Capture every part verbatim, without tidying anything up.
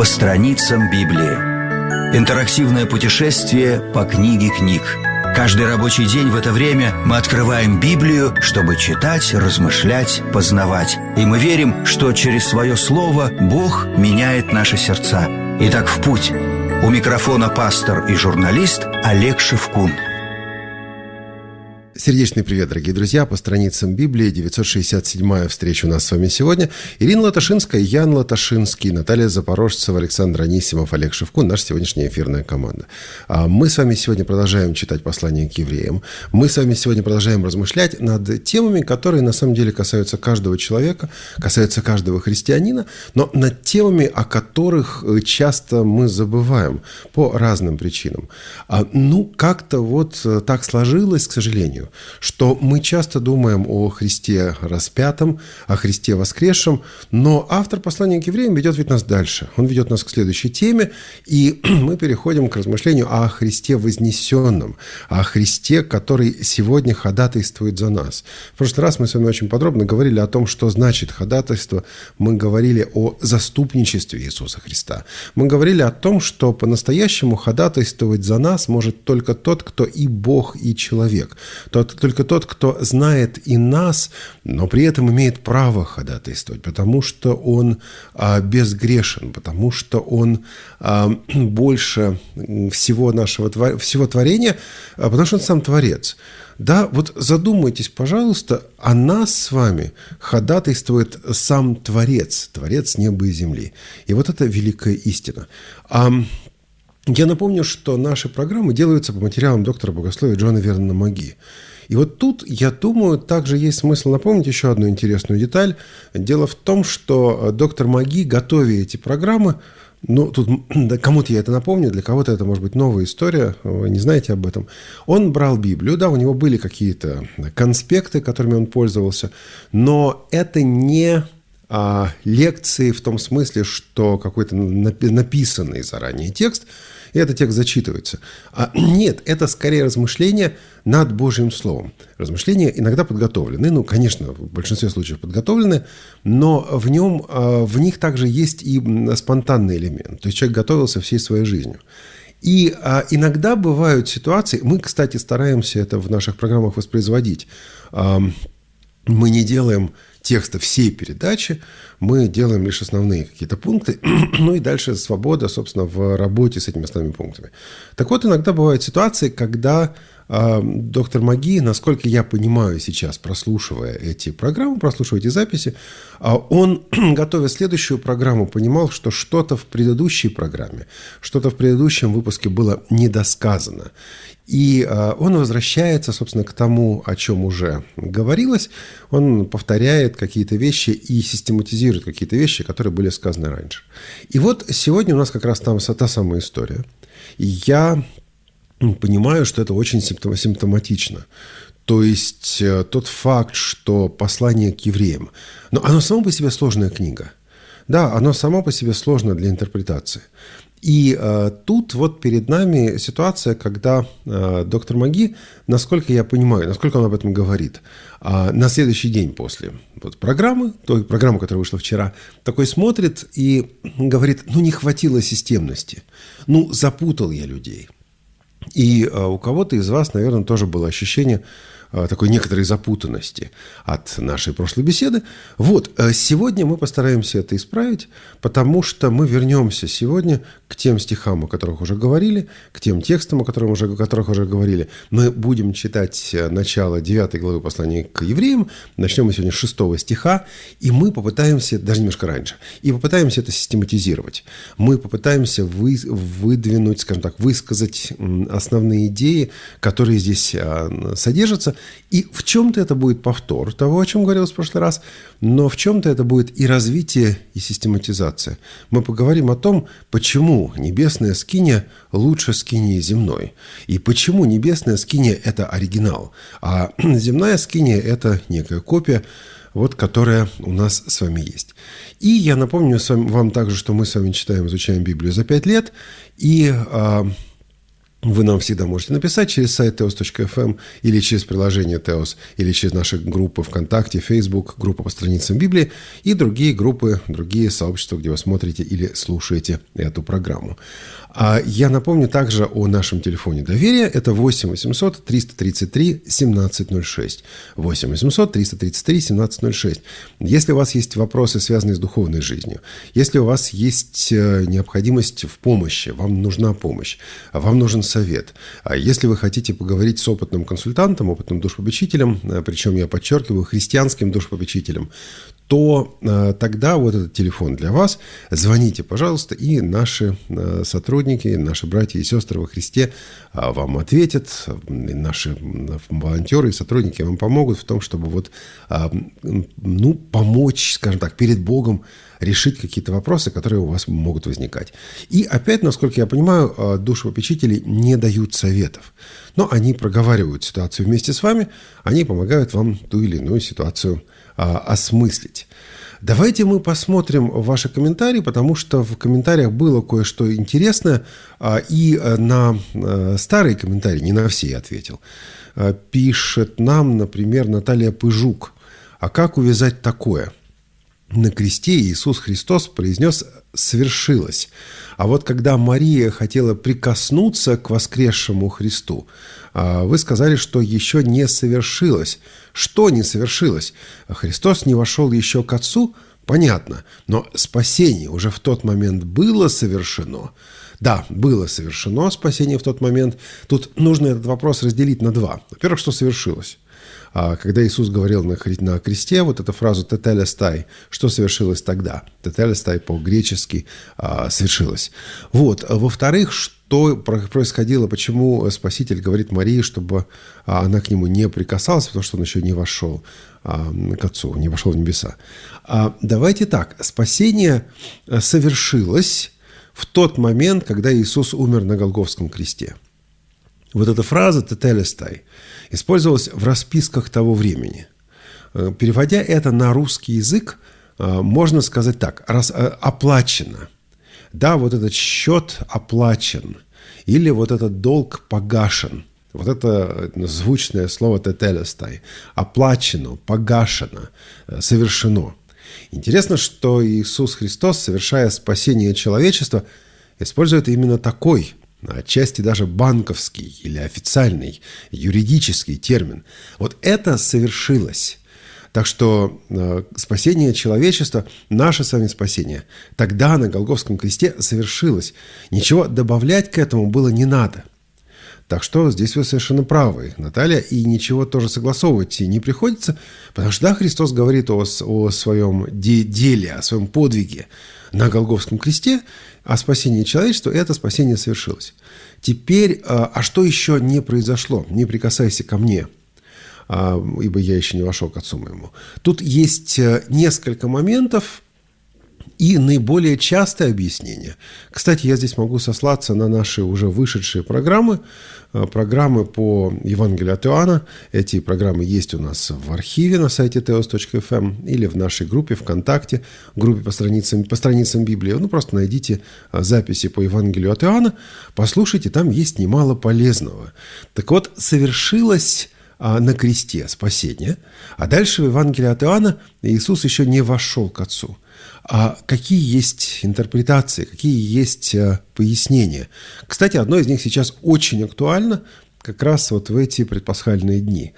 страницам Библии. Интерактивное путешествие по книге книг. Каждый рабочий день в это время мы открываем Библию, чтобы читать, размышлять, познавать. И мы верим, что через свое слово Бог меняет наши сердца. Итак, в путь. У микрофона пастор и журналист Олег Шевкун. Сердечный привет, дорогие друзья, по страницам Библии, девятьсот шестьдесят седьмая встреча у нас с вами сегодня. Ирина Латашинская, Ян Латашинский, Наталья Запорожцева, Александр Анисимов, Олег Шевкун, наша сегодняшняя эфирная команда. Мы с вами сегодня продолжаем читать послание к евреям. Мы с вами сегодня продолжаем размышлять над темами, которые на самом деле касаются каждого человека, касаются каждого христианина, но над темами, о которых часто мы забываем по разным причинам. Ну, как-то вот так сложилось, к сожалению, что мы часто думаем о Христе распятом, о Христе воскресшем, но автор послания к евреям ведет ведь нас дальше. Он ведет нас к следующей теме, и мы переходим к размышлению о Христе вознесенном, о Христе, который сегодня ходатайствует за нас. В прошлый раз мы с вами очень подробно говорили о том, что значит ходатайство. Мы говорили о заступничестве Иисуса Христа. Мы говорили о том, что по-настоящему ходатайствовать за нас может только тот, кто и Бог, и человек. Только тот, кто знает и нас, но при этом имеет право ходатайствовать, потому что он а, безгрешен, потому что он а, больше всего нашего всего творения, а, потому что он сам Творец. Да, вот задумайтесь, пожалуйста, о нас с вами ходатайствует сам Творец, Творец неба и земли. И вот это великая истина. А, Я напомню, что наши программы делаются по материалам доктора богословия Джона Вернона Маги. И вот тут, я думаю, также есть смысл напомнить еще одну интересную деталь. Дело в том, что доктор Маги, готовя эти программы, ну, тут да, кому-то я это напомню, для кого-то это может быть новая история, вы не знаете об этом. Он брал Библию, да, у него были какие-то конспекты, которыми он пользовался, но это не... А лекции в том смысле, что какой-то написанный заранее текст, и этот текст зачитывается. А нет, это скорее размышления над Божьим Словом. Размышления иногда подготовлены, ну, конечно, в большинстве случаев подготовлены, но в нем, в них также есть и спонтанный элемент. То есть человек готовился всей своей жизнью. И а, иногда бывают ситуации, мы, кстати, стараемся это в наших программах воспроизводить. А, мы не делаем текста всей передачи, мы делаем лишь основные какие-то пункты, ну и дальше свобода, собственно, в работе с этими основными пунктами. Так вот, иногда бывают ситуации, когда э, доктор Маги, насколько я понимаю сейчас, прослушивая эти программы, прослушивая эти записи, э, он, готовя следующую программу, понимал, что что-то в предыдущей программе, что-то в предыдущем выпуске было недосказано. И э, он возвращается, собственно, к тому, о чем уже говорилось. Он повторяет какие-то вещи и систематизирует какие-то вещи, которые были сказаны раньше. И вот сегодня у нас как раз там та самая история. И я понимаю, что это очень симптоматично. То есть э, тот факт, что послание к евреям, но оно само по себе сложная книга. Да, оно само по себе сложно для интерпретации. И э, тут вот перед нами ситуация, когда э, доктор Маги, насколько я понимаю, насколько он об этом говорит, э, на следующий день после вот, программы, той программы, которая вышла вчера, такой смотрит и говорит, ну не хватило системности, ну запутал я людей. И э, у кого-то из вас, наверное, тоже было ощущение такой некоторой запутанности от нашей прошлой беседы. Вот, сегодня мы постараемся это исправить, потому что мы вернемся сегодня к тем стихам, о которых уже говорили, к тем текстам, о которых уже, о которых уже говорили. Мы будем читать начало девятой главы послания к евреям. Начнем мы сегодня с шестого стиха, и мы попытаемся, даже немножко раньше, и попытаемся это систематизировать. Мы попытаемся вы, выдвинуть, скажем так, высказать основные идеи, которые здесь содержатся. И в чем-то это будет повтор того, о чем говорилось в прошлый раз, но в чем-то это будет и развитие, и систематизация. Мы поговорим о том, почему небесная скиния лучше скинии земной, и почему небесная скиния – это оригинал, а земная скиния – это некая копия, вот, которая у нас с вами есть. И я напомню вам также, что мы с вами читаем, изучаем Библию за пять лет, и... Вы нам всегда можете написать через сайт теос точка эф эм или через приложение Теос, или через наши группы ВКонтакте, Facebook, группа по страницам Библии и другие группы, другие сообщества, где вы смотрите или слушаете эту программу. А я напомню также о нашем телефоне доверия. Это восемь восемьсот триста тридцать три семнадцать ноль шесть. восемь восемьсот триста тридцать три семнадцать ноль шесть. Если у вас есть вопросы, связанные с духовной жизнью, если у вас есть необходимость в помощи, вам нужна помощь, вам нужен совет, а если вы хотите поговорить с опытным консультантом, опытным душепопечителем, причем я подчеркиваю, христианским душепопечителем, то э, тогда вот этот телефон для вас. Звоните, пожалуйста, и наши э, сотрудники, наши братья и сестры во Христе э, вам ответят. Наши волонтеры и сотрудники вам помогут в том, чтобы вот, э, ну, помочь, скажем так, перед Богом решить какие-то вопросы, которые у вас могут возникать. И опять, насколько я понимаю, э, душепопечители не дают советов. Но они проговаривают ситуацию вместе с вами, они помогают вам ту или иную ситуацию осмыслить. Давайте мы посмотрим ваши комментарии, потому что в комментариях было кое-что интересное, и на старые комментарии, не на все я ответил. Пишет нам, например, Наталья Пыжук: а как увязать такое? На кресте Иисус Христос произнес «свершилось». А вот когда Мария хотела прикоснуться к воскресшему Христу, вы сказали, что еще не совершилось. Что не совершилось? Христос не вошел еще к Отцу? Понятно. Но спасение уже в тот момент было совершено. Да, было совершено спасение в тот момент. Тут нужно этот вопрос разделить на два. Во-первых, что совершилось? Когда Иисус говорил на кресте, вот эту фразу «тетелестай», что совершилось тогда? «Тетелестай» по-гречески «совершилось». Вот. Во-вторых, что происходило, почему Спаситель говорит Марии, чтобы она к нему не прикасалась, потому что он еще не вошел к Отцу, не вошел в небеса. Давайте так, спасение совершилось в тот момент, когда Иисус умер на Голгофском кресте. Вот эта фраза «тетелестай» использовалась в расписках того времени. Переводя это на русский язык, можно сказать так: раз, оплачено. Да, вот этот счет оплачен. Или вот этот долг погашен. Вот это звучное слово «тетелестай». Оплачено, погашено, совершено. Интересно, что Иисус Христос, совершая спасение человечества, использует именно такой, отчасти даже банковский или официальный, юридический термин. Вот это совершилось. Так что э, спасение человечества, наше с вами спасение, тогда на Голгофском кресте совершилось. Ничего добавлять к этому было не надо. Так что здесь вы совершенно правы, Наталья, и ничего тоже согласовывать не приходится, потому что да, Христос говорит о, о своем де- деле, о своем подвиге на Голгофском кресте, а спасение человечества – это спасение совершилось. Теперь, а что еще не произошло? Не прикасайся ко мне, ибо я еще не вошел к Отцу моему. Тут есть несколько моментов и наиболее частое объяснение. Кстати, я здесь могу сослаться на наши уже вышедшие программы, программы по Евангелию от Иоанна. Эти программы есть у нас в архиве на сайте теос точка эф эм или в нашей группе ВКонтакте, группе по страницам, по страницам Библии. Ну, просто найдите записи по Евангелию от Иоанна, послушайте, там есть немало полезного. Так вот, совершилось на кресте спасение, а дальше в Евангелии от Иоанна Иисус еще не вошел к Отцу. А какие есть интерпретации, какие есть пояснения? Кстати, одно из них сейчас очень актуально как раз вот в эти предпасхальные дни.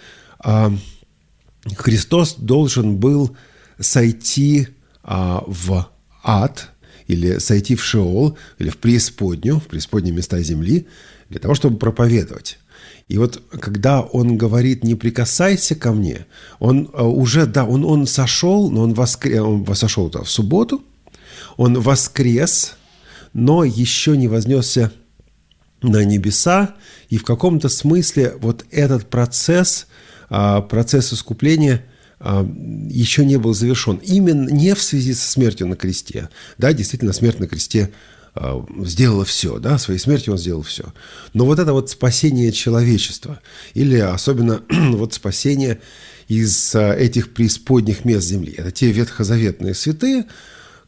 Христос должен был сойти в ад, или сойти в Шеол, или в преисподнюю, в преисподние места земли, для того, чтобы проповедовать. И вот когда он говорит «не прикасайся ко мне», он уже, да, он, он сошел, но он, воскрес, он сошел в субботу, он воскрес, но еще не вознесся на небеса, и в каком-то смысле вот этот процесс, процесс искупления еще не был завершен. Именно не в связи со смертью на кресте. Да, действительно, смерть на кресте сделала все, да, своей смертью он сделал все. Но вот это вот спасение человечества, или особенно вот спасение из этих преисподних мест земли, это те ветхозаветные святые,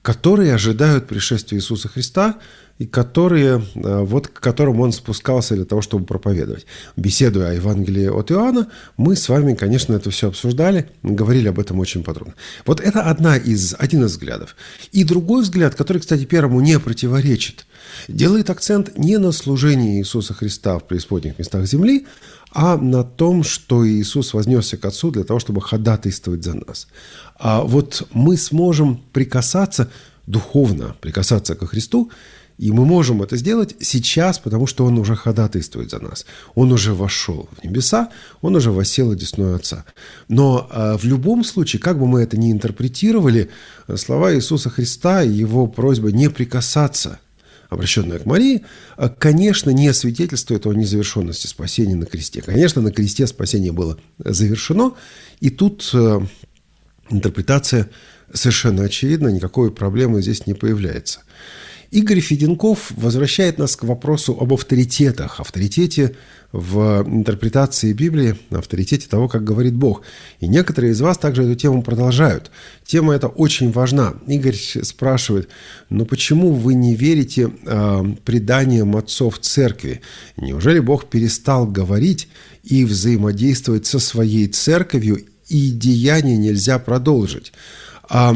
которые ожидают пришествия Иисуса Христа и которые, вот, к которым Он спускался для того, чтобы проповедовать. Беседуя о Евангелии от Иоанна, мы с вами, конечно, это все обсуждали, говорили об этом очень подробно. Вот это одна из, один из взглядов. И другой взгляд, который, кстати, первому не противоречит, делает акцент не на служении Иисуса Христа в преисподних местах земли, а на том, что Иисус вознесся к Отцу для того, чтобы ходатайствовать за нас. А вот мы сможем прикасаться, духовно прикасаться ко Христу, и мы можем это сделать сейчас, потому что Он уже ходатайствует за нас. Он уже вошел в небеса, Он уже воссел одесную Отца. Но э, в любом случае, как бы мы это ни интерпретировали, слова Иисуса Христа и Его просьба не прикасаться, обращенная к Марии, конечно, не свидетельствует о незавершенности спасения на кресте. Конечно, на кресте спасение было завершено, и тут э, интерпретация совершенно очевидна, никакой проблемы здесь не появляется. Игорь Феденков возвращает нас к вопросу об авторитетах, авторитете в интерпретации Библии, авторитете того, как говорит Бог. И некоторые из вас также эту тему продолжают. Тема эта очень важна. Игорь спрашивает, ну почему вы не верите э, преданиям отцов церкви? Неужели Бог перестал говорить и взаимодействовать со своей церковью, и деяния нельзя продолжить? А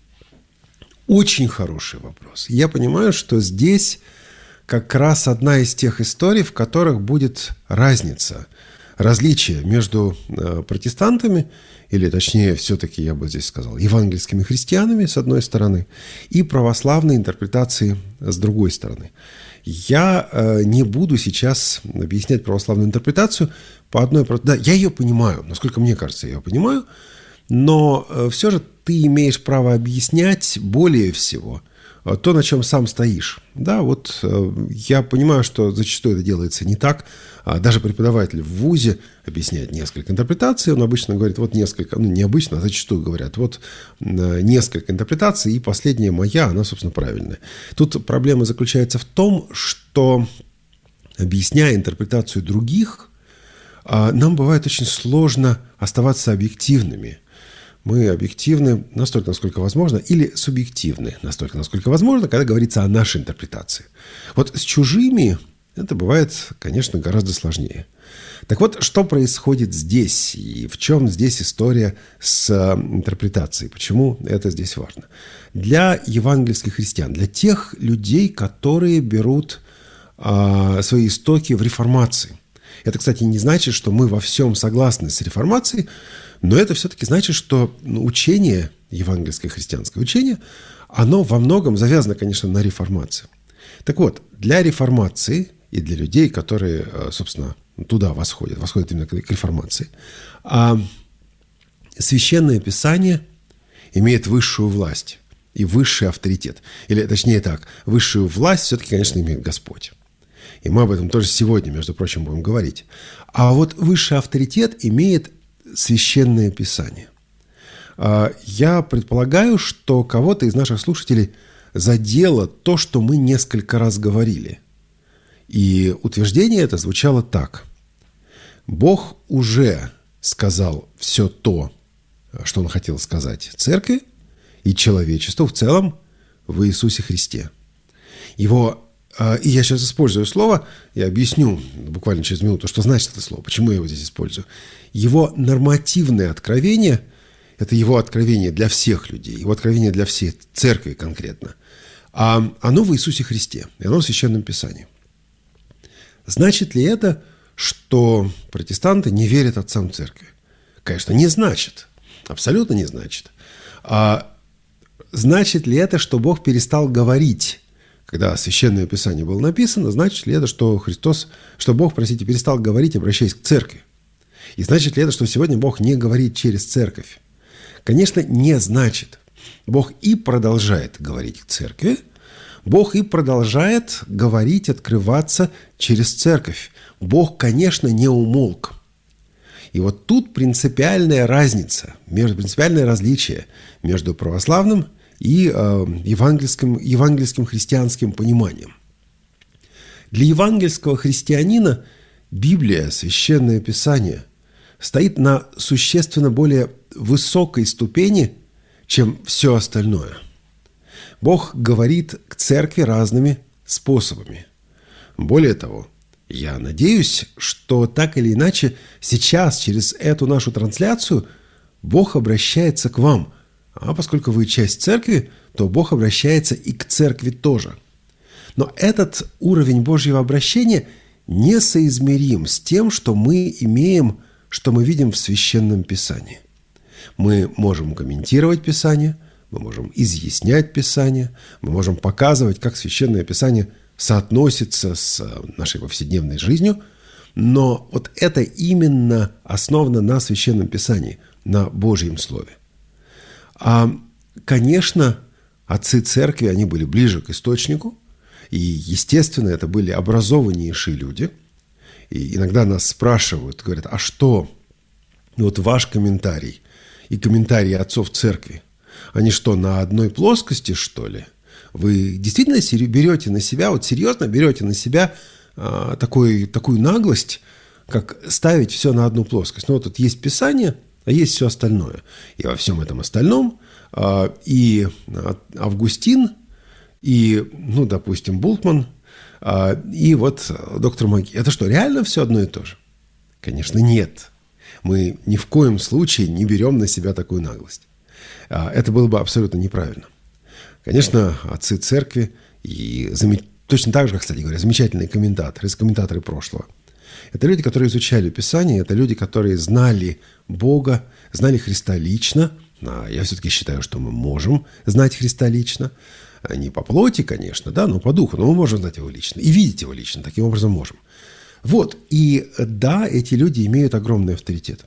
Очень хороший вопрос. Я понимаю, что здесь как раз одна из тех историй, в которых будет разница, различие между протестантами, или точнее, все-таки я бы здесь сказал, евангельскими христианами, с одной стороны, и православной интерпретацией с другой стороны. Я не буду сейчас объяснять православную интерпретацию по одной... Да, я ее понимаю, насколько мне кажется, я ее понимаю, но все же ты имеешь право объяснять более всего то, на чем сам стоишь. Да, вот я понимаю, что зачастую это делается не так. Даже преподаватель в вузе объясняет несколько интерпретаций. Он обычно говорит, вот несколько, ну не обычно, а зачастую говорят, вот несколько интерпретаций, и последняя моя, она, собственно, правильная. Тут проблема заключается в том, что, объясняя интерпретацию других, нам бывает очень сложно оставаться объективными. Мы объективны настолько, насколько возможно, или субъективны настолько, насколько возможно, когда говорится о нашей интерпретации. Вот с чужими это бывает, конечно, гораздо сложнее. Так вот, что происходит здесь, и в чем здесь история с интерпретацией, почему это здесь важно? Для евангельских христиан, для тех людей, которые берут а, свои истоки в реформации. Это, кстати, не значит, что мы во всем согласны с реформацией, но это все-таки значит, что учение, евангельское христианское учение, оно во многом завязано, конечно, на реформации. Так вот, для реформации и для людей, которые, собственно, туда восходят, восходят именно к реформации, Священное Писание имеет высшую власть и высший авторитет. Или, точнее так, высшую власть все-таки, конечно, имеет Господь. И мы об этом тоже сегодня, между прочим, будем говорить. А вот высший авторитет имеет Священное Писание. Я предполагаю, что кого-то из наших слушателей задело то, что мы несколько раз говорили. И утверждение это звучало так. Бог уже сказал все то, что Он хотел сказать церкви и человечеству в целом в Иисусе Христе. Его И я сейчас использую слово, я объясню буквально через минуту, что значит это слово, почему я его здесь использую. Его нормативное откровение – это его откровение для всех людей, его откровение для всей церкви конкретно. А оно в Иисусе Христе, и оно в Священном Писании. Значит ли это, что протестанты не верят отцам церкви? Конечно, не значит. Абсолютно не значит. А значит ли это, что Бог перестал говорить? Когда Священное Писание было написано, значит ли это, что Христос, что Бог, простите, перестал говорить, обращаясь к церкви? И значит ли это, что сегодня Бог не говорит через церковь? Конечно, не значит. Бог и продолжает говорить к церкви, Бог и продолжает говорить, открываться через церковь. Бог, конечно, не умолк. И вот тут принципиальная разница, принципиальное различие между православным и э, евангельским, евангельским христианским пониманием. Для евангельского христианина Библия, Священное Писание, стоит на существенно более высокой ступени, чем все остальное. Бог говорит к церкви разными способами. Более того, я надеюсь, что так или иначе сейчас через эту нашу трансляцию Бог обращается к вам. А поскольку вы часть церкви, то Бог обращается и к церкви тоже. Но этот уровень Божьего обращения несоизмерим с тем, что мы имеем, что мы видим в Священном Писании. Мы можем комментировать Писание, мы можем изъяснять Писание, мы можем показывать, как Священное Писание соотносится с нашей повседневной жизнью, но вот это именно основано на Священном Писании, на Божьем Слове. А, конечно, отцы церкви, они были ближе к источнику, и, естественно, это были образованнейшие люди. И иногда нас спрашивают, говорят, а что, вот ваш комментарий и комментарии отцов церкви, они что, на одной плоскости, что ли? Вы действительно берете на себя, вот серьезно берете на себя а, такой, такую наглость, как ставить все на одну плоскость. Ну, вот тут есть Писание, а есть все остальное. И во всем этом остальном а, и Августин, и, ну, допустим, Бултман, а, и вот доктор Маги. Это что, реально все одно и то же? Конечно, нет. Мы ни в коем случае не берем на себя такую наглость. А, это было бы абсолютно неправильно. Конечно, отцы церкви и зам... точно так же, кстати говоря, замечательные комментаторы, комментаторы прошлого. Это люди, которые изучали Писание, это люди, которые знали Бога, знали Христа лично. А я все-таки считаю, что мы можем знать Христа лично. Не по плоти, конечно, да, но по духу. Но мы можем знать Его лично и видеть Его лично. Таким образом можем. Вот. И да, эти люди имеют огромный авторитет.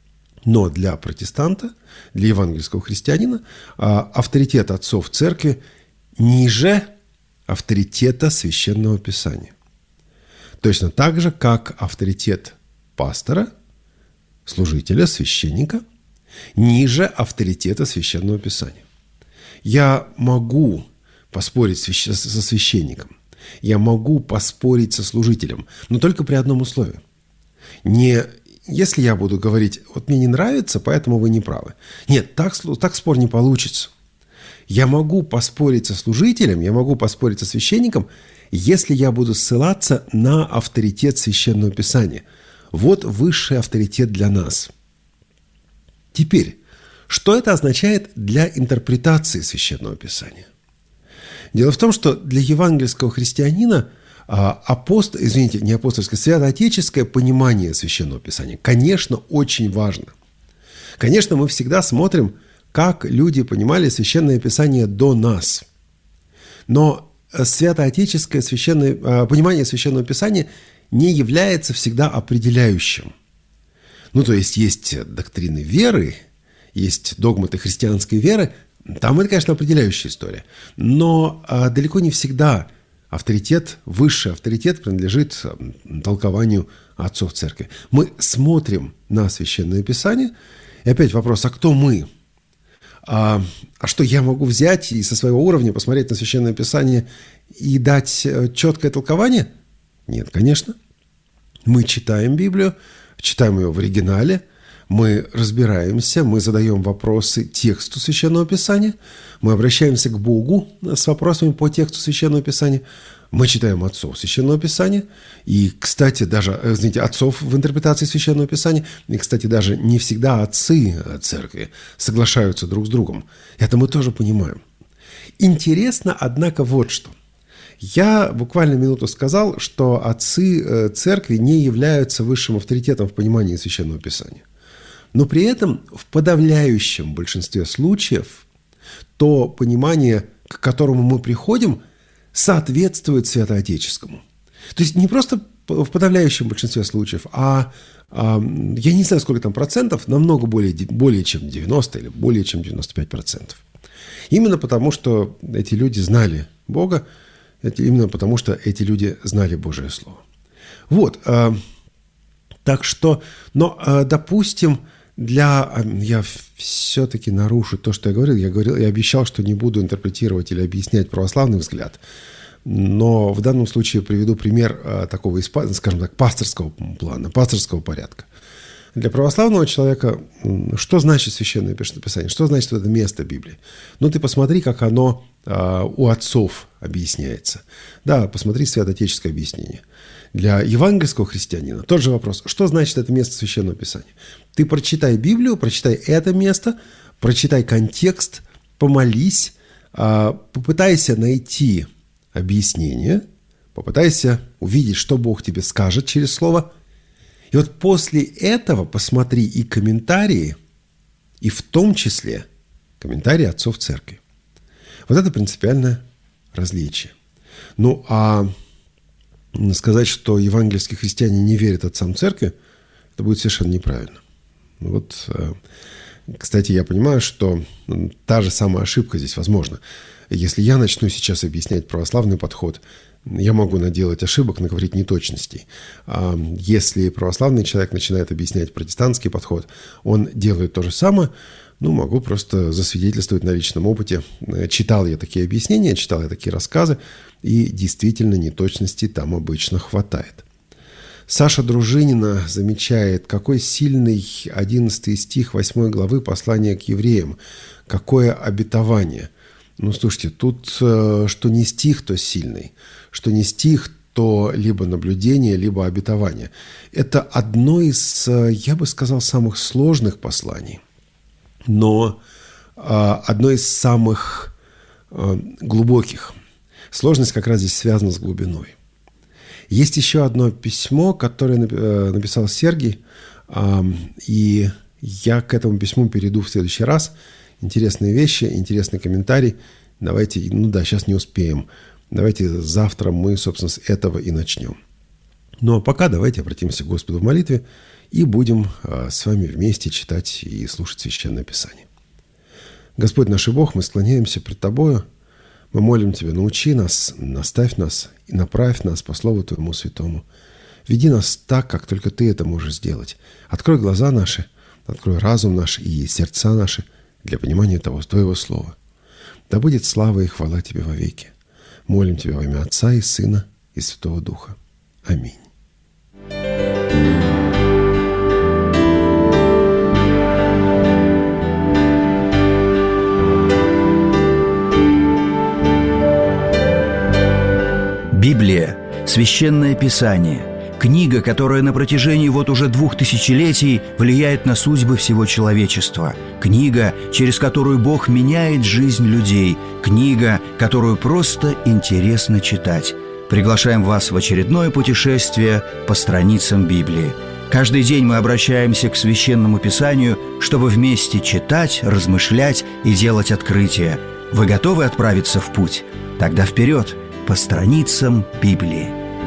Но для протестанта, для евангельского христианина, авторитет отцов церкви ниже авторитета Священного Писания. Точно так же, как авторитет пастора, служителя, священника, ниже авторитета Священного Писания. Я могу поспорить со священником, я могу поспорить со служителем, но только при одном условии. Не если я буду говорить, вот мне не нравится, поэтому вы не правы. Нет, так, так спор не получится. Я могу поспорить со служителем, я могу поспорить со священником, если я буду ссылаться на авторитет Священного Писания. Вот высший авторитет для нас. Теперь, что это означает для интерпретации Священного Писания? Дело в том, что для евангельского христианина апост... извините, не апостольское, святоотеческое понимание Священного Писания, конечно, очень важно. Конечно, мы всегда смотрим, как люди понимали Священное Писание до нас. Но святоотеческое священное, понимание Священного Писания не является всегда определяющим. Ну, то есть, есть доктрины веры, есть догматы христианской веры, там это, конечно, определяющая история. Но а, далеко не всегда авторитет, высший авторитет принадлежит толкованию отцов церкви. Мы смотрим на Священное Писание, и опять вопрос, а кто мы? А, а что, я могу взять и со своего уровня посмотреть на Священное Писание и дать четкое толкование? Нет, конечно. Мы читаем Библию, читаем ее в оригинале, мы разбираемся, мы задаем вопросы тексту Священного Писания, мы обращаемся к Богу с вопросами по тексту Священного Писания, мы читаем отцов Священного Писания, и, кстати, даже, знаете, отцов в интерпретации Священного Писания, и, кстати, даже не всегда отцы церкви соглашаются друг с другом. Это мы тоже понимаем. Интересно, однако, вот что. Я буквально минуту сказал, что отцы церкви не являются высшим авторитетом в понимании Священного Писания. Но при этом в подавляющем большинстве случаев то понимание, к которому мы приходим, соответствует святоотеческому. То есть не просто в подавляющем большинстве случаев, а, а я не знаю, сколько там процентов, намного более, более чем девяносто или более чем девяносто пять процентов. Именно потому, что эти люди знали Бога, это именно потому, что эти люди знали Божие Слово. Вот. А, так что, но, а, допустим, для... Я все-таки нарушу то, что я говорил. Я говорил, я обещал, что не буду интерпретировать или объяснять православный взгляд. Но в данном случае приведу пример а, такого, скажем так, пасторского плана, пасторского порядка. Для православного человека что значит Священное Писание? Что значит это место Библии? Ну, ты посмотри, как оно а, у отцов объясняется. Да, посмотри святоотеческое объяснение. Для евангельского христианина тот же вопрос. Что значит это место Священного Писания? Ты прочитай Библию, прочитай это место, прочитай контекст, помолись, а, попытайся найти объяснение, попытайся увидеть, что Бог тебе скажет через Слово. И вот после этого посмотри и комментарии, и в том числе комментарии отцов церкви. Вот это принципиальное различие. Ну, а сказать, что евангельские христиане не верят отцам церкви, это будет совершенно неправильно. Вот, кстати, я понимаю, что та же самая ошибка здесь возможна. Если я начну сейчас объяснять православный подход, я могу наделать ошибок, наговорить неточностей. А если православный человек начинает объяснять протестантский подход, он делает то же самое. Ну, могу просто засвидетельствовать на личном опыте. Читал я такие объяснения, читал я такие рассказы, и действительно неточностей там обычно хватает. Саша Дружинина замечает, какой сильный одиннадцатый стих восьмой главы послания к евреям. Какое обетование. Ну, слушайте, тут что не стих, то сильный. Что не стих, то либо наблюдение, либо обетование. Это одно из, я бы сказал, самых сложных посланий. Но одно из самых глубоких. Сложность как раз здесь связана с глубиной. Есть еще одно письмо, которое написал Сергий, и я к этому письму перейду в следующий раз. Интересные вещи, интересный комментарий. Давайте, ну да, сейчас не успеем. Давайте завтра мы, собственно, с этого и начнем. Ну а пока давайте обратимся к Господу в молитве и будем с вами вместе читать и слушать Священное Писание. Господь наш и Бог, мы склоняемся пред Тобою. Мы молим Тебя, научи нас, наставь нас и направь нас по Слову Твоему Святому. Веди нас так, как только Ты это можешь сделать. Открой глаза наши, открой разум наш и сердца наши для понимания того, Твоего Слова. Да будет слава и хвала Тебе вовеки. Молим Тебя во имя Отца и Сына и Святого Духа. Аминь. Библия – Священное Писание, книга, которая на протяжении вот уже двух тысячелетий влияет на судьбы всего человечества, книга, через которую Бог меняет жизнь людей, книга, которую просто интересно читать. Приглашаем вас в очередное путешествие по страницам Библии. Каждый день мы обращаемся к Священному Писанию, чтобы вместе читать, размышлять и делать открытия. Вы готовы отправиться в путь? Тогда вперед! По страницам Библии.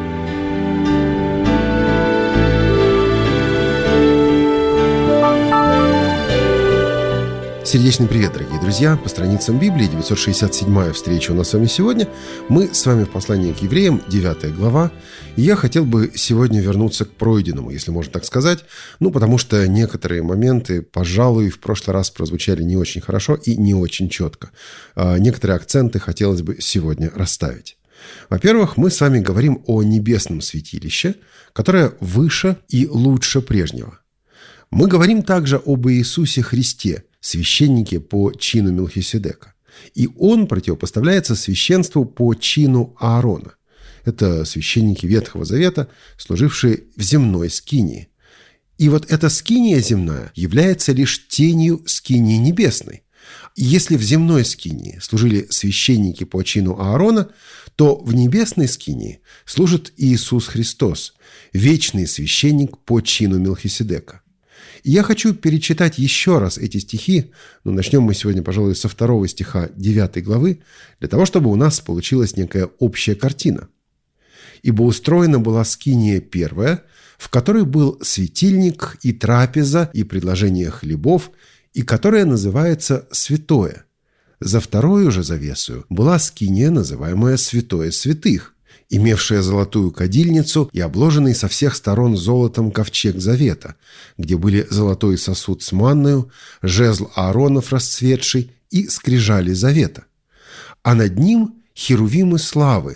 Сердечный привет, дорогие друзья! По страницам Библии, девятьсот шестьдесят седьмая встреча у нас с вами сегодня. Мы с вами в послании к евреям, девятая глава. И я хотел бы сегодня вернуться к пройденному, если можно так сказать. Ну, потому что некоторые моменты, пожалуй, в прошлый раз прозвучали не очень хорошо и не очень четко. Некоторые акценты хотелось бы сегодня расставить. Во-первых, мы с вами говорим о небесном святилище, которое выше и лучше прежнего. Мы говорим также об Иисусе Христе, священнике по чину Мелхиседека. И он противопоставляется священству по чину Аарона. Это священники Ветхого Завета, служившие в земной скинии. И вот эта скиния земная является лишь тенью скинии небесной. Если в земной скинии служили священники по чину Аарона, то в небесной скинии служит Иисус Христос, вечный священник по чину Мелхиседека. И я хочу перечитать еще раз эти стихи, но начнем мы сегодня, пожалуй, со второго стиха девятой главы, для того, чтобы у нас получилась некая общая картина. «Ибо устроена была скиния первая, в которой был светильник и трапеза, и предложение хлебов, и которая называется «святое». За вторую же завесою была скиния, называемая «святое святых», имевшая золотую кадильницу и обложенный со всех сторон золотом ковчег завета, где были золотой сосуд с манною, жезл Ааронов расцветший и скрижали завета. А над ним херувимы славы,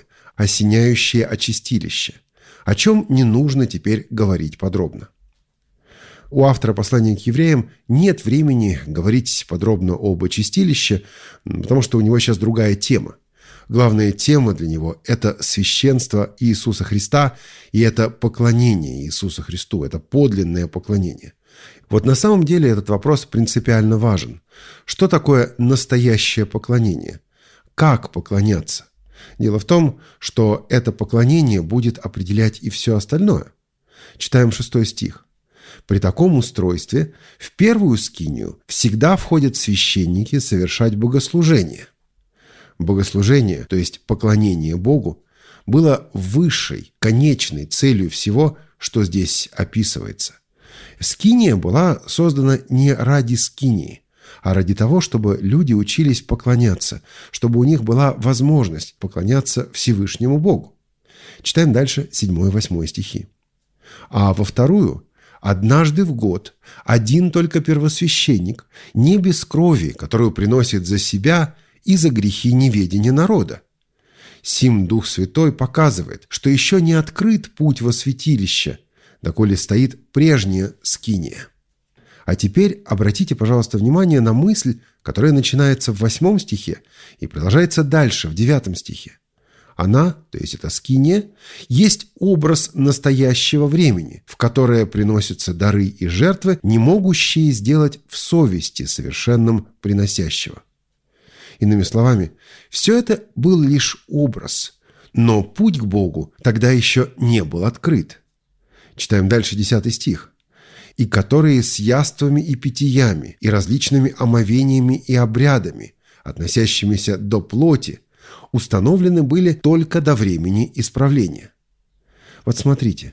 осеняющие очистилище, о чем не нужно теперь говорить подробно. У автора послания к евреям нет времени говорить подробно об чистилище, потому что у него сейчас другая тема. Главная тема для него – это священство Иисуса Христа, и это поклонение Иисусу Христу, это подлинное поклонение. Вот на самом деле этот вопрос принципиально важен. Что такое настоящее поклонение? Как поклоняться? Дело в том, что это поклонение будет определять и все остальное. Читаем шестой стих. «При таком устройстве в первую скинию всегда входят священники совершать богослужение». Богослужение, то есть поклонение Богу, было высшей, конечной целью всего, что здесь описывается. Скиния была создана не ради скинии, а ради того, чтобы люди учились поклоняться, чтобы у них была возможность поклоняться Всевышнему Богу. Читаем дальше седьмой-восьмой стихи. «А во вторую однажды в год один только первосвященник, не без крови, которую приносит за себя и за грехи неведения народа. Сим Дух Святой показывает, что еще не открыт путь во святилище, доколе стоит прежняя скиния». А теперь обратите, пожалуйста, внимание на мысль, которая начинается в восьмом стихе и продолжается дальше, в девятом стихе. Она, то есть эта скиния, есть образ настоящего времени, в которое приносятся дары и жертвы, не могущие сделать в совести совершенным приносящего. Иными словами, все это был лишь образ, но путь к Богу тогда еще не был открыт. Читаем дальше десятый стих. «И которые с яствами и питьями, и различными омовениями и обрядами, относящимися до плоти, установлены были только до времени исправления». Вот смотрите,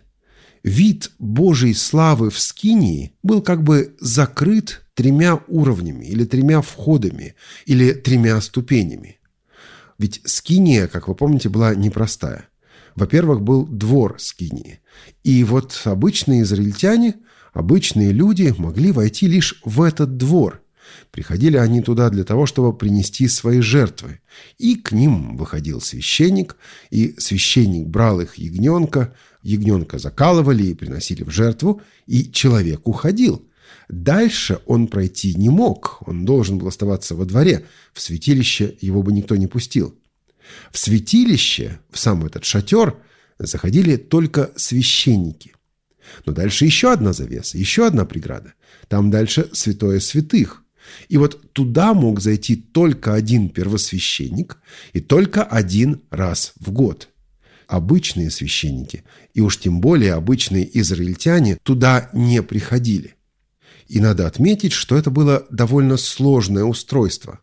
вид Божьей славы в скинии был как бы закрыт тремя уровнями, или тремя входами, или тремя ступенями. Ведь скиния, как вы помните, была непростая. Во-первых, был двор скинии. И вот обычные израильтяне, обычные люди могли войти лишь в этот двор. Приходили они туда для того, чтобы принести свои жертвы. И к ним выходил священник, и священник брал их ягненка, ягненка закалывали и приносили в жертву, и человек уходил. Дальше он пройти не мог, он должен был оставаться во дворе, в святилище его бы никто не пустил. В святилище, в сам этот шатер, заходили только священники. Но дальше еще одна завеса, еще одна преграда. Там дальше святое святых. И вот туда мог зайти только один первосвященник и только один раз в год. Обычные священники, и уж тем более обычные израильтяне, туда не приходили. И надо отметить, что это было довольно сложное устройство.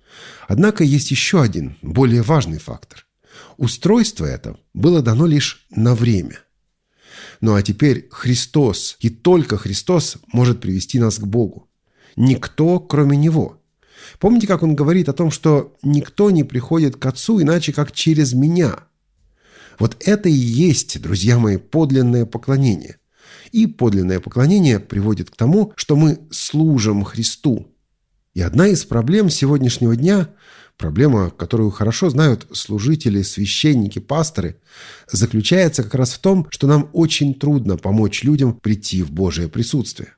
Однако есть еще один, более важный фактор. Устройство это было дано лишь на время. Ну а теперь Христос, и только Христос может привести нас к Богу. Никто, кроме Него. Помните, как Он говорит о том, что никто не приходит к Отцу иначе, как через Меня? Вот это и есть, друзья мои, подлинное поклонение. И подлинное поклонение приводит к тому, что мы служим Христу. И одна из проблем сегодняшнего дня, проблема, которую хорошо знают служители, священники, пасторы, заключается как раз в том, что нам очень трудно помочь людям прийти в Божие присутствие.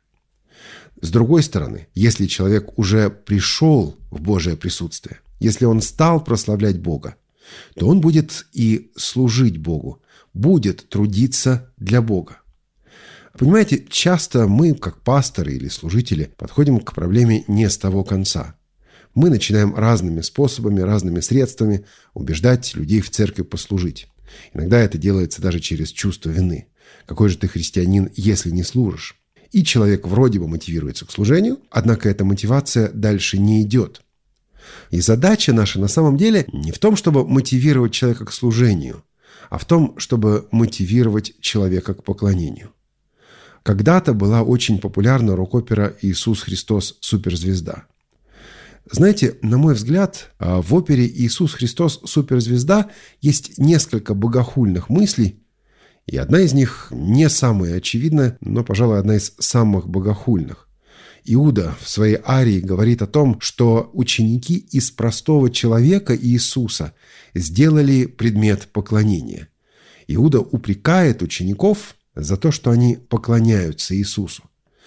С другой стороны, если человек уже пришел в Божие присутствие, если он стал прославлять Бога, то он будет и служить Богу, будет трудиться для Бога. Понимаете, часто мы, как пасторы или служители, подходим к проблеме не с того конца. Мы начинаем разными способами, разными средствами убеждать людей в церкви послужить. Иногда это делается даже через чувство вины. Какой же ты христианин, если не служишь? И человек вроде бы мотивируется к служению, однако эта мотивация дальше не идет. И задача наша на самом деле не в том, чтобы мотивировать человека к служению, а в том, чтобы мотивировать человека к поклонению. Когда-то была очень популярна рок-опера «Иисус Христос. Суперзвезда». Знаете, на мой взгляд, в опере «Иисус Христос. Суперзвезда» есть несколько богохульных мыслей, и одна из них не самая очевидная, но, пожалуй, одна из самых богохульных. Иуда в своей арии говорит о том, что ученики из простого человека Иисуса сделали предмет поклонения. Иуда упрекает учеников за то, что они поклоняются Иисусу.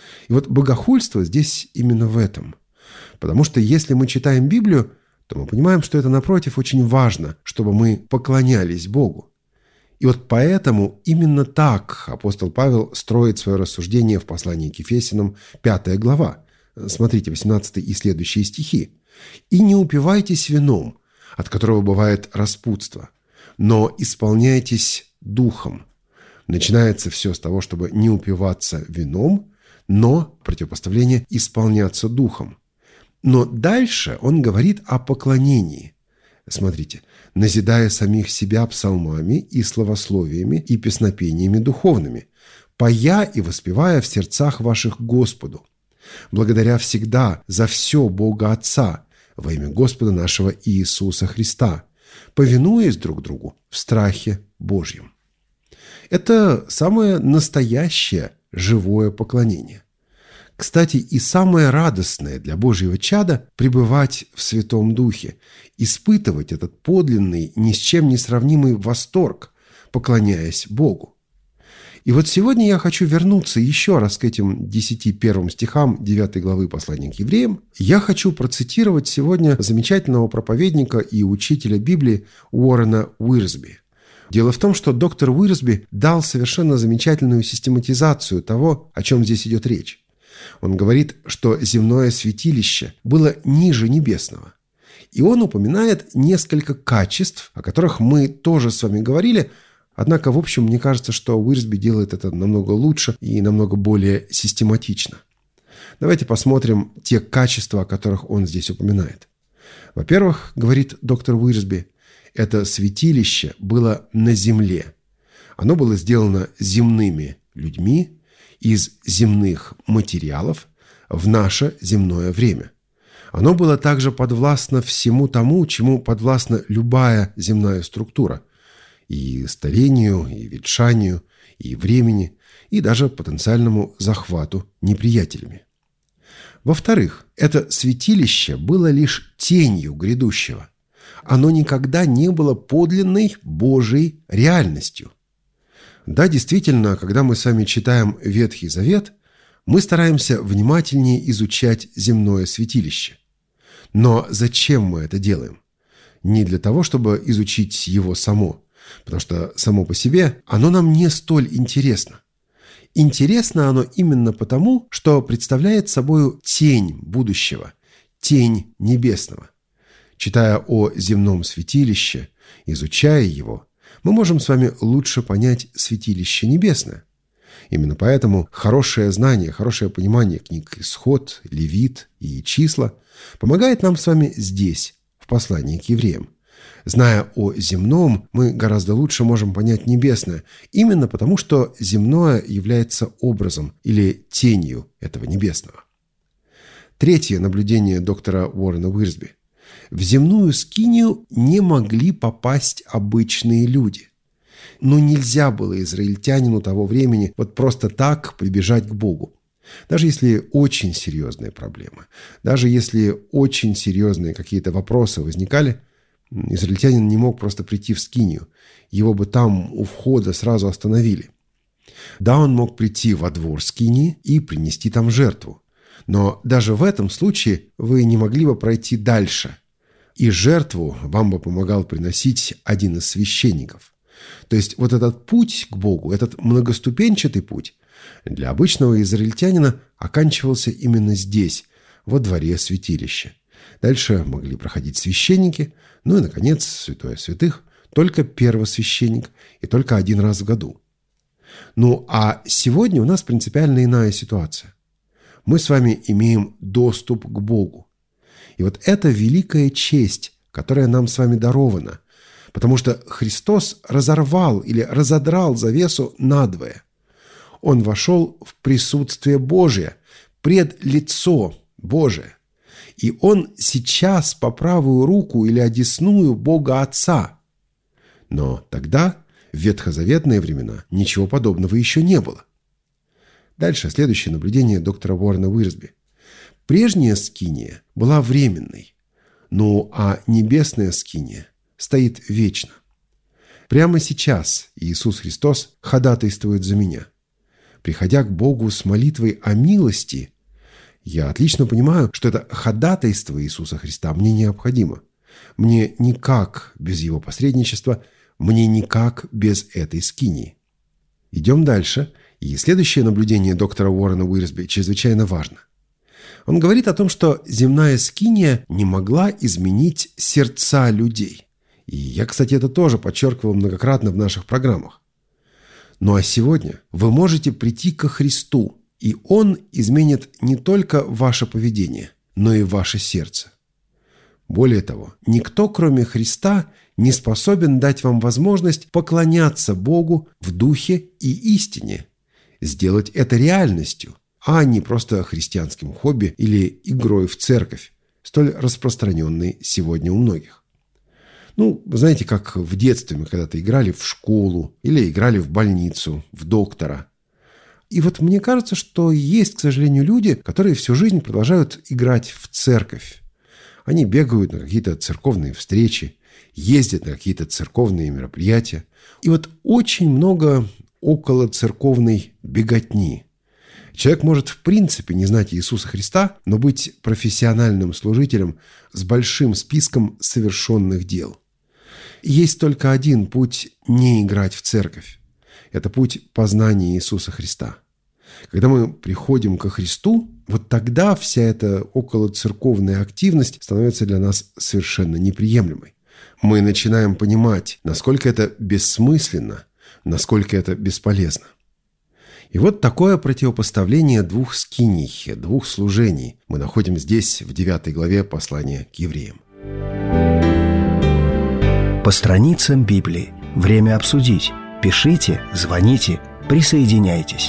И вот богохульство здесь именно в этом. Потому что если мы читаем Библию, то мы понимаем, что это, напротив, очень важно, чтобы мы поклонялись Богу. И вот поэтому именно так апостол Павел строит свое рассуждение в послании к Ефесянам, пятая глава. Смотрите, восемнадцатый и следующие стихи. «И не упивайтесь вином, от которого бывает распутство, но исполняйтесь духом». Начинается все с того, чтобы не упиваться вином, но противопоставление исполняться духом. Но дальше он говорит о поклонении. Смотрите. «Назидая самих себя псалмами и славословиями и песнопениями духовными, поя и воспевая в сердцах ваших Господу, благодаря всегда за все Бога Отца во имя Господа нашего Иисуса Христа, повинуясь друг другу в страхе Божьем». Это самое настоящее живое поклонение. Кстати, и самое радостное для Божьего чада – пребывать в Святом Духе, испытывать этот подлинный, ни с чем не сравнимый восторг, поклоняясь Богу. И вот сегодня я хочу вернуться еще раз к этим десяти первым стихам девятой главы послания к евреям. Я хочу процитировать сегодня замечательного проповедника и учителя Библии Уоррена Уирсби. Дело в том, что доктор Уирсби дал совершенно замечательную систематизацию того, о чем здесь идет речь. Он говорит, что земное святилище было ниже небесного. И он упоминает несколько качеств, о которых мы тоже с вами говорили. Однако, в общем, мне кажется, что Уирсби делает это намного лучше и намного более систематично. Давайте посмотрим те качества, о которых он здесь упоминает. Во-первых, говорит доктор Уирсби, это святилище было на земле. Оно было сделано земными людьми, из земных материалов в наше земное время. Оно было также подвластно всему тому, чему подвластна любая земная структура. И старению, и ветшанию, и времени, и даже потенциальному захвату неприятелями. Во-вторых, это святилище было лишь тенью грядущего. Оно никогда не было подлинной Божьей реальностью. Да, действительно, когда мы с вами читаем Ветхий Завет, мы стараемся внимательнее изучать земное святилище. Но зачем мы это делаем? Не для того, чтобы изучить его само, потому что само по себе оно нам не столь интересно. Интересно оно именно потому, что представляет собой тень будущего, тень небесного. Читая о земном святилище, изучая его, мы можем с вами лучше понять святилище небесное. Именно поэтому хорошее знание, хорошее понимание книг «Исход», «Левит» и «Числа» помогает нам с вами здесь, в послании к евреям. Зная о земном, мы гораздо лучше можем понять небесное, именно потому, что земное является образом или тенью этого небесного. Третье наблюдение доктора Уоррена Уирсби. В земную скинию не могли попасть обычные люди. Но нельзя было израильтянину того времени вот просто так прибежать к Богу. Даже если очень серьезные проблемы, даже если очень серьезные какие-то вопросы возникали, израильтянин не мог просто прийти в скинию. Его бы там у входа сразу остановили. Да, он мог прийти во двор скинии и принести там жертву. Но даже в этом случае вы не могли бы пройти дальше. И жертву вам бы помогал приносить один из священников. То есть вот этот путь к Богу, этот многоступенчатый путь, для обычного израильтянина оканчивался именно здесь, во дворе святилища. Дальше могли проходить священники, ну и, наконец, святое святых, только первосвященник и только один раз в году. Ну а сегодня у нас принципиально иная ситуация. Мы с вами имеем доступ к Богу. И вот это великая честь, которая нам с вами дарована, потому что Христос разорвал или разодрал завесу надвое. Он вошел в присутствие Божие, пред лицо Божие. И Он сейчас по правую руку или одесную Бога Отца. Но тогда, в ветхозаветные времена, ничего подобного еще не было. Дальше следующее наблюдение доктора Уоррена Уирсби. Прежняя скиния была временной, ну а небесная скиния стоит вечно. Прямо сейчас Иисус Христос ходатайствует за меня. приходя к Богу с молитвой о милости, я отлично понимаю, что это ходатайство Иисуса Христа мне необходимо. Мне никак без Его посредничества, мне никак без этой скинии. Идем дальше, и следующее наблюдение доктора Уоррена Уирсби чрезвычайно важно. Он говорит о том, что земная скиния не могла изменить сердца людей. И я, кстати, это тоже подчеркивал многократно в наших программах. Ну а сегодня вы можете прийти ко Христу, и Он изменит не только ваше поведение, но и ваше сердце. Более того, никто, кроме Христа, не способен дать вам возможность поклоняться Богу в духе и истине, сделать это реальностью, а не просто христианским хобби или игрой в церковь, столь распространенной сегодня у многих. Ну, знаете, как в детстве мы когда-то играли в школу или играли в больницу, в доктора. И вот мне кажется, что есть, к сожалению, люди, которые всю жизнь продолжают играть в церковь. Они бегают на какие-то церковные встречи, ездят на какие-то церковные мероприятия. И вот очень много околоцерковной беготни. Человек может в принципе не знать Иисуса Христа, но быть профессиональным служителем с большим списком совершенных дел. Есть только один путь не играть в церковь. Это путь познания Иисуса Христа. Когда мы приходим ко Христу, вот тогда вся эта околоцерковная активность становится для нас совершенно неприемлемой. Мы начинаем понимать, насколько это бессмысленно, насколько это бесполезно. И вот такое противопоставление двух скиний, двух служений мы находим здесь, в девятой главе послания к евреям. По страницам Библии. Время обсудить. Пишите, звоните, присоединяйтесь.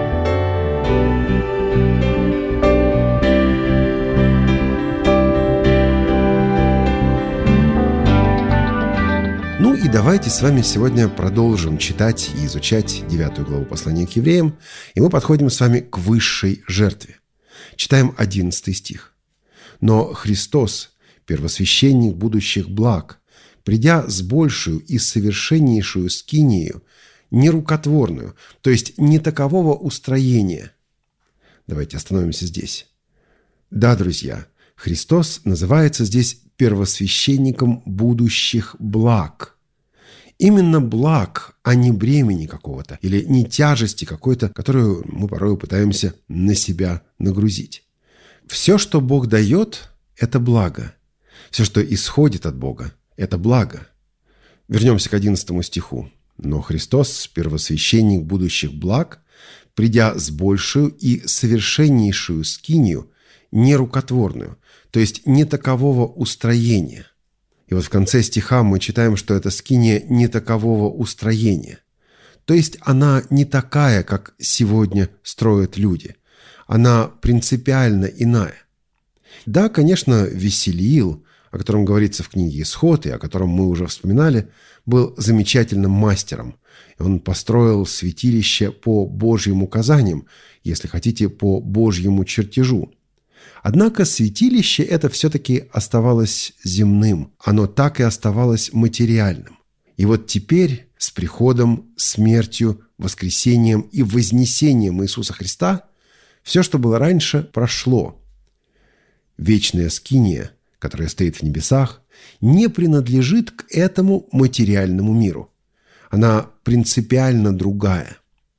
Ну и давайте с вами сегодня продолжим читать и изучать девятую главу послания к евреям, и мы подходим с вами к высшей жертве. Читаем одиннадцатый стих. «Но Христос, первосвященник будущих благ, придя с большую и совершеннейшую скинию, нерукотворную, то есть не такового устроения». Давайте остановимся здесь. Да, друзья, Христос называется здесь первосвященником будущих благ. Именно благ, а не бремени какого-то или не тяжести какой-то, которую мы порой пытаемся на себя нагрузить. Все, что Бог дает, это благо. Все, что исходит от Бога, это благо. Вернемся к одиннадцатому стиху. «Но Христос, первосвященник будущих благ, придя с большую и совершеннейшую скинию, нерукотворную, то есть не такового устроения». И вот в конце стиха мы читаем, что эта скиния не такового устроения. То есть она не такая, как сегодня строят люди. Она принципиально иная. Да, конечно, Веселиил, о котором говорится в книге «Исход», и о котором мы уже вспоминали, был замечательным мастером. Он построил святилище по Божьим указаниям, если хотите, по Божьему чертежу. Однако святилище это все-таки оставалось земным, оно так и оставалось материальным. И вот теперь с приходом, смертью, воскресением и вознесением Иисуса Христа все, что было раньше, прошло. Вечная скиния, которая стоит в небесах, не принадлежит к этому материальному миру. Она принципиально другая.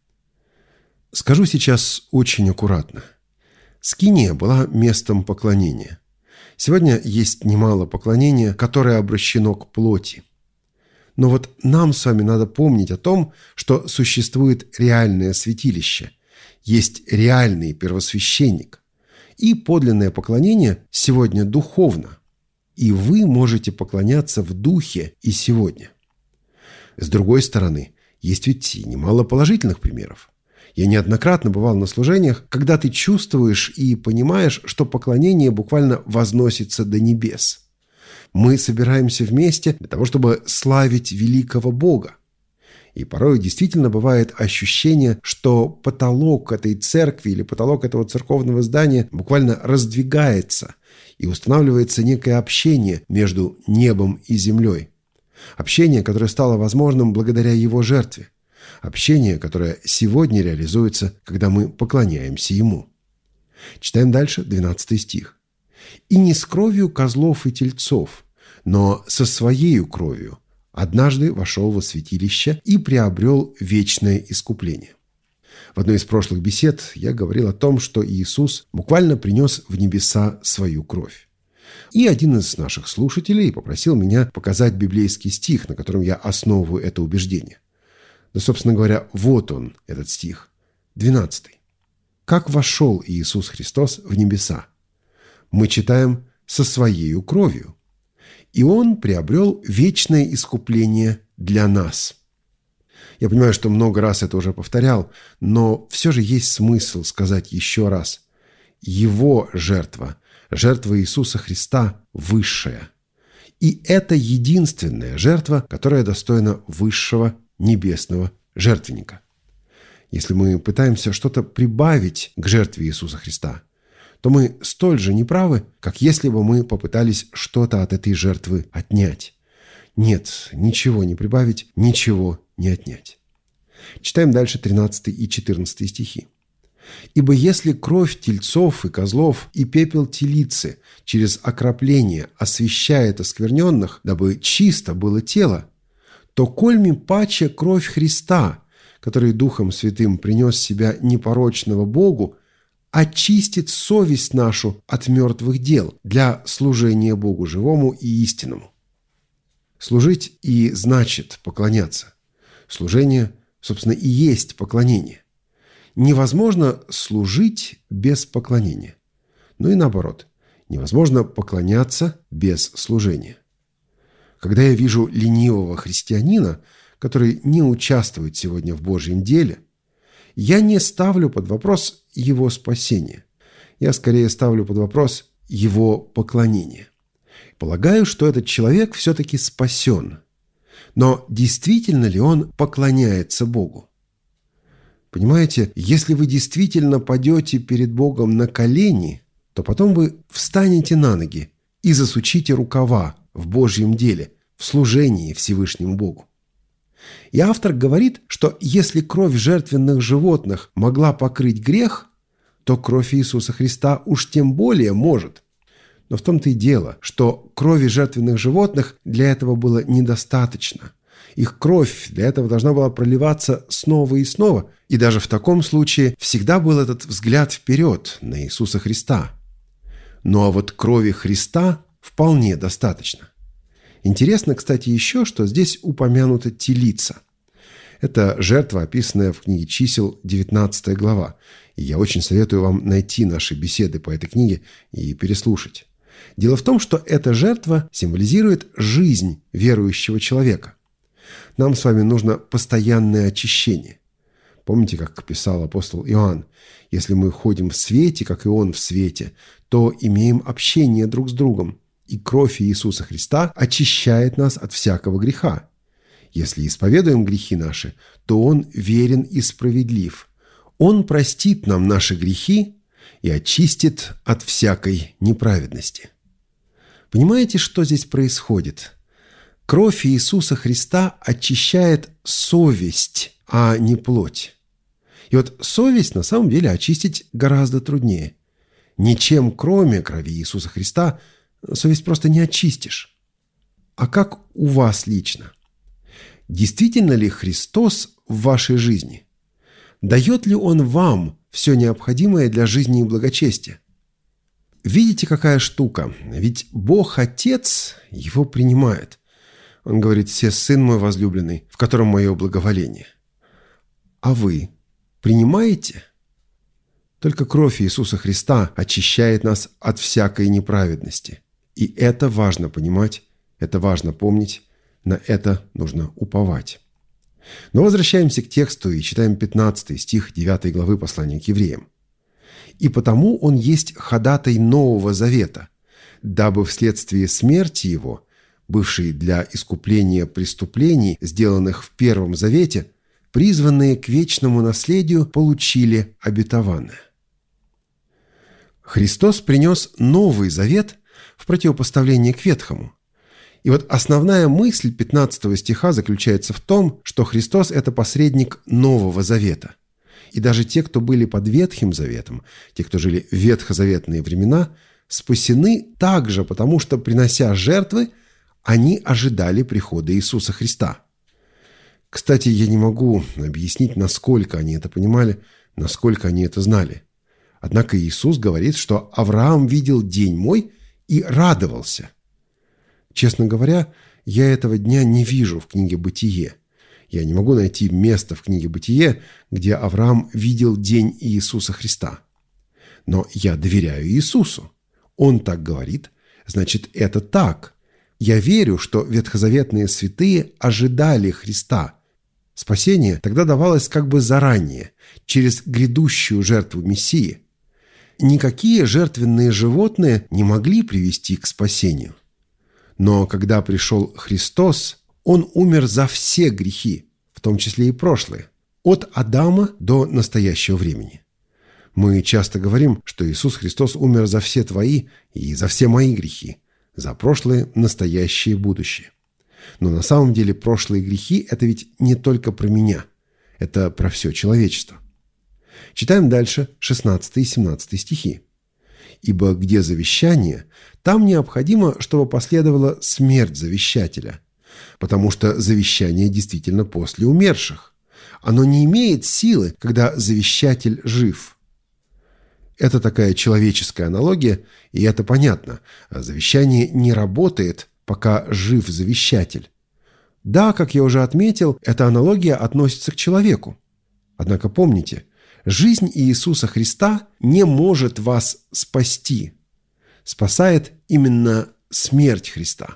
Скажу сейчас очень аккуратно. Скиния была местом поклонения. Сегодня есть немало поклонения, которое обращено к плоти. Но вот нам с вами надо помнить о том, что существует реальное святилище, есть реальный первосвященник. И подлинное поклонение сегодня духовно. И вы можете поклоняться в духе и сегодня. С другой стороны, есть ведь и немало положительных примеров. Я неоднократно бывал на служениях, когда ты чувствуешь и понимаешь, что поклонение буквально возносится до небес. Мы собираемся вместе для того, чтобы славить великого Бога. И порой действительно бывает ощущение, что потолок этой церкви или потолок этого церковного здания буквально раздвигается, и устанавливается некое общение между небом и землей. Общение, которое стало возможным благодаря его жертве. Общение, которое сегодня реализуется, когда мы поклоняемся Ему. Читаем дальше, двенадцатый стих. «И не с кровью козлов и тельцов, но со Своею кровью однажды вошел во святилище и приобрел вечное искупление». В одной из прошлых бесед я говорил о том, что Иисус буквально принес в небеса свою кровь. И один из наших слушателей попросил меня показать библейский стих, на котором я основываю это убеждение. Да, собственно говоря, вот он, этот стих, двенадцатый. «Как вошел Иисус Христос в небеса?» Мы читаем «со Своею кровью». И Он приобрел вечное искупление для нас. Я понимаю, что много раз это уже повторял, но все же есть смысл сказать еще раз. Его жертва, жертва Иисуса Христа, высшая. И это единственная жертва, которая достойна высшего небесного жертвенника. Если мы пытаемся что-то прибавить к жертве Иисуса Христа, то мы столь же неправы, как если бы мы попытались что-то от этой жертвы отнять. Нет, ничего не прибавить, ничего не отнять. Читаем дальше тринадцатый и четырнадцатый стихи. «Ибо если кровь тельцов и козлов и пепел телицы через окропление освящает оскверненных, дабы чисто было тело, то кольми паче кровь Христа, который Духом Святым принес себя непорочного Богу, очистит совесть нашу от мертвых дел для служения Богу живому и истинному». Служить и значит поклоняться. Служение, собственно, и есть поклонение. Невозможно служить без поклонения. Ну и наоборот, невозможно поклоняться без служения. Когда я вижу ленивого христианина, который не участвует сегодня в Божьем деле, я не ставлю под вопрос его спасение. Я скорее ставлю под вопрос его поклонение. Полагаю, что этот человек все-таки спасен. Но действительно ли он поклоняется Богу? Понимаете, если вы действительно падете перед Богом на колени, то потом вы встанете на ноги и засучите рукава в Божьем деле, в служении Всевышнему Богу. И автор говорит, что если кровь жертвенных животных могла покрыть грех, то кровь Иисуса Христа уж тем более может. Но в том-то и дело, что крови жертвенных животных для этого было недостаточно. Их кровь для этого должна была проливаться снова и снова. И даже в таком случае всегда был этот взгляд вперед на Иисуса Христа. Ну а вот крови Христа вполне достаточно. Интересно, кстати, еще, что здесь упомянута телица. Это жертва, описанная в книге «Чисел», девятнадцатая глава. И я очень советую вам найти наши беседы по этой книге и переслушать. Дело в том, что эта жертва символизирует жизнь верующего человека. Нам с вами нужно постоянное очищение. Помните, как писал апостол Иоанн? Если мы ходим в свете, как и Он в свете, то имеем общение друг с другом. И кровь Иисуса Христа очищает нас от всякого греха. Если исповедуем грехи наши, то Он верен и справедлив. Он простит нам наши грехи и очистит от всякой неправедности. Понимаете, что здесь происходит? Кровь Иисуса Христа очищает совесть, а не плоть. И вот совесть на самом деле очистить гораздо труднее. Ничем, кроме крови Иисуса Христа, совесть просто не очистишь. А как у вас лично? Действительно ли Христос в вашей жизни? Дает ли Он вам все необходимое для жизни и благочестия? Видите, какая штука? Ведь Бог Отец его принимает. Он говорит: «Се Сын мой возлюбленный, в котором мое благоволение». А вы принимаете? Только кровь Иисуса Христа очищает нас от всякой неправедности. И это важно понимать, это важно помнить, на это нужно уповать. Но возвращаемся к тексту и читаем пятнадцатый стих девятой главы послания к евреям. «И потому он есть ходатай Нового Завета, дабы вследствие смерти его, бывшей для искупления преступлений, сделанных в Первом Завете, призванные к вечному наследию получили обетованное». Христос принес Новый Завет в противопоставление к Ветхому. И вот основная мысль пятнадцатого стиха заключается в том, что Христос – это посредник Нового Завета. И даже те, кто были под Ветхим Заветом, те, кто жили в ветхозаветные времена, спасены также, потому что, принося жертвы, они ожидали прихода Иисуса Христа. Кстати, я не могу объяснить, насколько они это понимали, насколько они это знали. Однако Иисус говорит, что Авраам видел день мой и радовался. Честно говоря, я этого дня не вижу в книге «Бытие». Я не могу найти место в книге «Бытие», где Авраам видел день Иисуса Христа. Но я доверяю Иисусу. Он так говорит, значит, это так. Я верю, что ветхозаветные святые ожидали Христа. Спасение тогда давалось как бы заранее, через грядущую жертву Мессии. Никакие жертвенные животные не могли привести к спасению. Но когда пришел Христос, Он умер за все грехи, в том числе и прошлые, от Адама до настоящего времени. Мы часто говорим, что Иисус Христос умер за все твои и за все мои грехи, за прошлые, настоящее и будущее. Но на самом деле прошлые грехи – это ведь не только про меня, это про все человечество. Читаем дальше шестнадцатый и семнадцатый стихи. «Ибо где завещание, там необходимо, чтобы последовала смерть завещателя, потому что завещание действительно после умерших. Оно не имеет силы, когда завещатель жив». Это такая человеческая аналогия, и это понятно. Завещание не работает, пока жив завещатель. Да, как я уже отметил, эта аналогия относится к человеку. Однако помните, жизнь Иисуса Христа не может вас спасти. Спасает именно смерть Христа.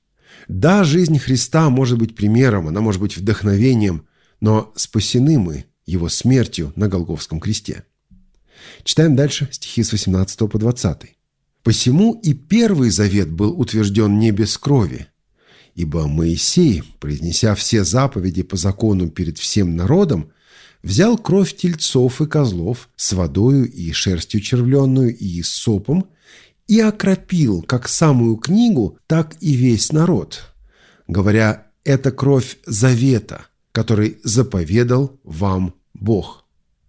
Да, жизнь Христа может быть примером, она может быть вдохновением, но спасены мы Его смертью на Голгофском кресте. Читаем дальше стихи с восемнадцатого по двадцатый. «Посему и первый завет был утвержден не без крови, ибо Моисей, произнеся все заповеди по закону перед всем народом, взял кровь тельцов и козлов с водою и шерстью червленную и сопом и окропил как самую книгу, так и весь народ, говоря, это кровь завета, который заповедал вам Бог».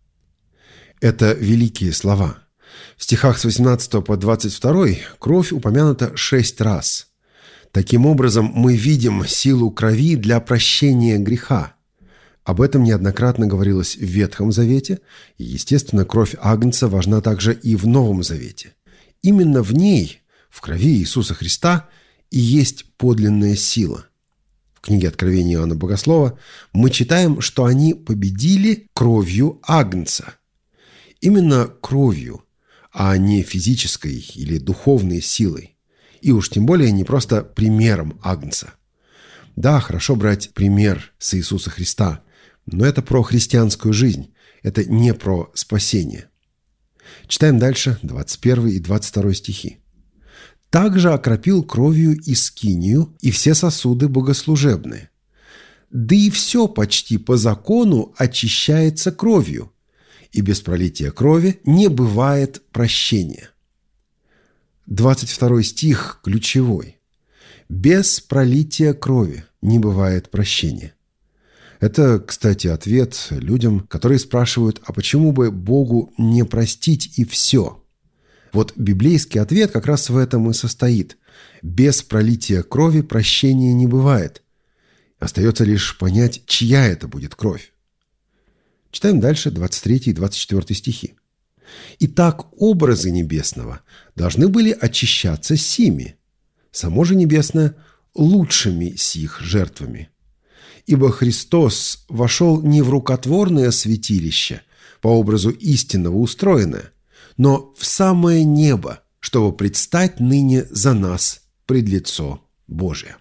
Это великие слова. В стихах с восемнадцатого по двадцать второй кровь упомянута шесть раз. Таким образом, мы видим силу крови для прощения греха. Об этом неоднократно говорилось в Ветхом Завете, и, естественно, кровь Агнца важна также и в Новом Завете. Именно в ней, в крови Иисуса Христа, и есть подлинная сила. В книге Откровения Иоанна Богослова мы читаем, что они победили кровью Агнца. Именно кровью, а не физической или духовной силой. И уж тем более не просто примером Агнца. Да, хорошо брать пример с Иисуса Христа, но это про христианскую жизнь, это не про спасение. Читаем дальше двадцать первый и двадцать второй стихи. «Также окропил кровью и скинию, и все сосуды богослужебные. Да и все почти по закону очищается кровью, и без пролития крови не бывает прощения». двадцать второй стих ключевой. «Без пролития крови не бывает прощения». Это, кстати, ответ людям, которые спрашивают, а почему бы Богу не простить и все? Вот библейский ответ как раз в этом и состоит. Без пролития крови прощения не бывает. Остается лишь понять, чья это будет кровь. Читаем дальше двадцать третий и двадцать четвёртый стихи. «Итак, образы небесного должны были очищаться сими, само же небесное лучшими сих жертвами. Ибо Христос вошел не в рукотворное святилище, по образу истинного устроенное, но в самое небо, чтобы предстать ныне за нас пред лицо Божие».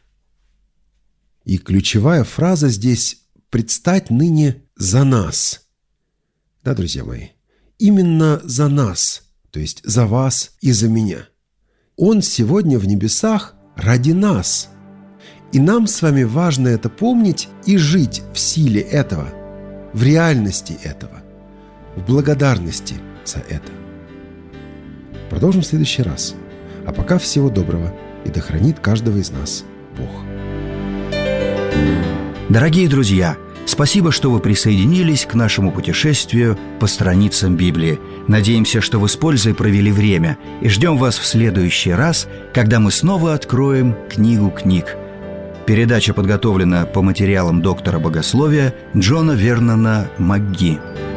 И ключевая фраза здесь «предстать ныне за нас». Да, друзья мои, именно за нас, то есть за вас и за меня. Он сегодня в небесах ради нас. И нам с вами важно это помнить и жить в силе этого, в реальности этого, в благодарности за это. Продолжим в следующий раз. А пока всего доброго, и да хранит каждого из нас Бог. Дорогие друзья, спасибо, что вы присоединились к нашему путешествию по страницам Библии. Надеемся, что вы с пользой провели время, и ждем вас в следующий раз, когда мы снова откроем книгу книг. Передача подготовлена по материалам доктора богословия Джона Вернона МакГи.